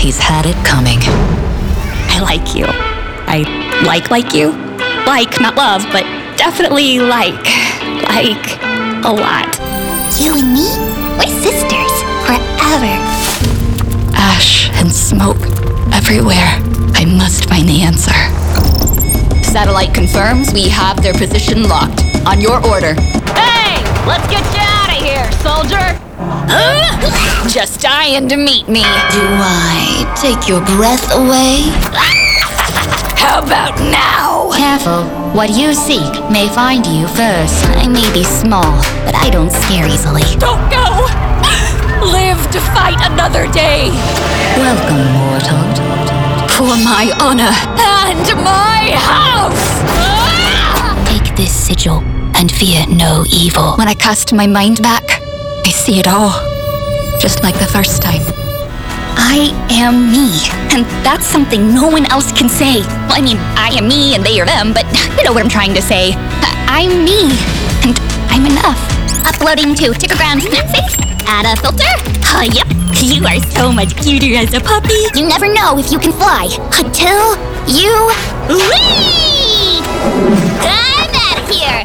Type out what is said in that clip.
He's had it coming. I like you. I like you. Like, not love, but definitely like a lot. You and me, we're sisters. Forever. Ash and smoke everywhere. I must find the answer. Satellite confirms we have their position locked. On your order. Hey! Let's get you out of here, soldier! Just dying to meet me. Do I take your breath away? How about now? Careful. What you seek may find you first. I may be small, but I don't scare easily. Don't go! Live to fight another day. Welcome, mortal. For my honor and my house! Take this sigil and fear no evil. When I cast my mind back, I see it all. Just like the first time. I am me, and that's something no one else can say. Well, I mean, I am me and they are them, but you know what I'm trying to say. I'm me, and I'm enough. Uploading to Tickerground. See? Add a filter? Oh, yep. You are so much cuter as a puppy. You never know if you can fly until you leave.